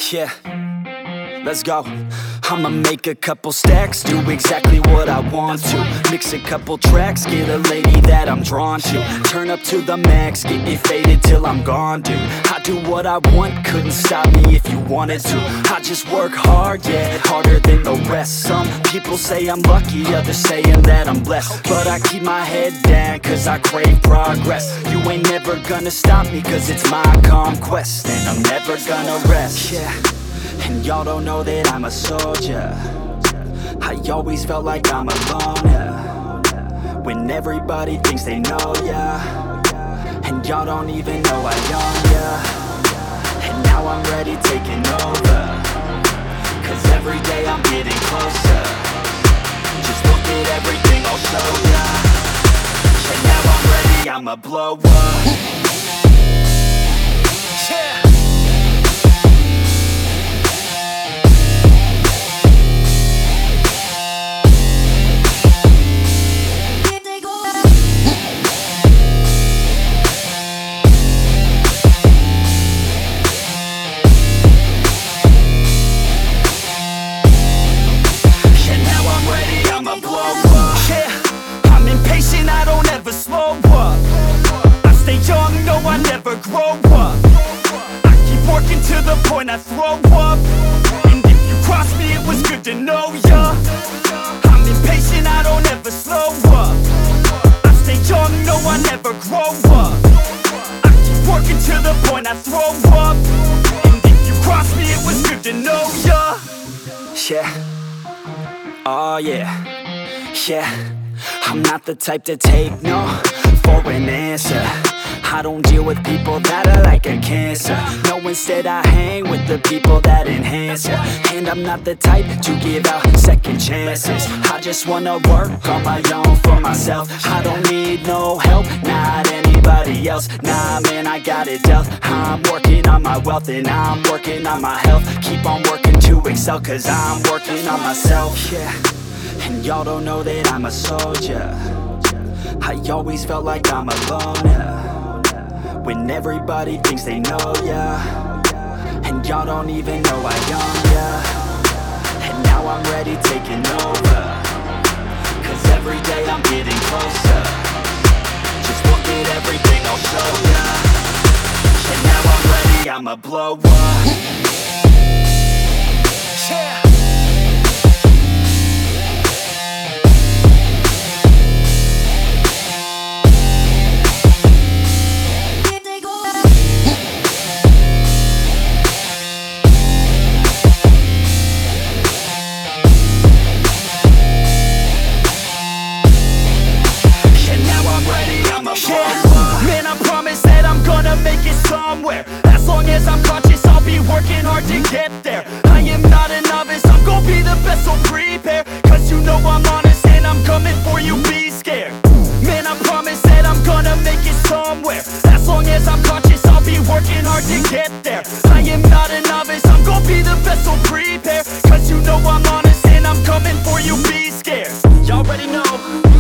Yeah, let's go. I'ma make a couple stacks, do exactly what I want to. Mix a couple tracks, get a lady that I'm drawn to. Turn up to the max, get it faded till I'm gone, dude. I do what I want, couldn't stop me if you wanted to. I just work hard, yeah, harder than the rest. Some people say I'm lucky, others saying that I'm blessed. But I keep my head down, cause I crave progress. You ain't never gonna stop me, cause it's my conquest. And I'm never gonna rest, yeah. And y'all don't know that I'm a soldier. I always felt like I'm alone, yeah. When everybody thinks they know, yeah. And y'all don't even know I own, yeah. And now I'm ready taking over, cause every day I'm getting closer. Just look at everything I'll show ya. And now I'm ready, I'ma blow up. Yeah. Grow up, I keep working to the point I throw up. And if you cross me, it was good to know ya. I'm impatient, I don't ever slow up. I stay young, no, I never grow up. I keep working to the point I throw up. And if you cross me, it was good to know ya. Yeah, oh yeah, yeah. I'm not the type to take no for an answer. I don't deal with people that are like a cancer. No, instead I hang with the people that enhance ya. And I'm not the type to give out second chances. I just wanna work on my own for myself. I don't need no help, not anybody else. Nah, man, I got it dealt. I'm working on my wealth and I'm working on my health. Keep on working to excel, cause I'm working on myself. Yeah, and y'all don't know that I'm a soldier. I always felt like I'm alone, yeah. When everybody thinks they know, yeah. And y'all don't even know I own, yeah. And now I'm ready taking over, cause every day I'm getting closer. Just look at everything I'll show ya. And now I'm ready, I'ma blow up. Yeah. Man, I promise that I'm gonna make it somewhere. As long as I'm conscious, I'll be working hard to get there. I am not a novice, I'm gonna be the best, so prepare. Cause you know I'm honest and I'm coming for you, be scared. Man, I promise that I'm gonna make it somewhere. As long as I'm conscious, I'll be working hard to get there. I am not a novice, I'm gonna be the best, so prepare. Cause you know I'm honest and I'm coming for you, be scared. Y'all already know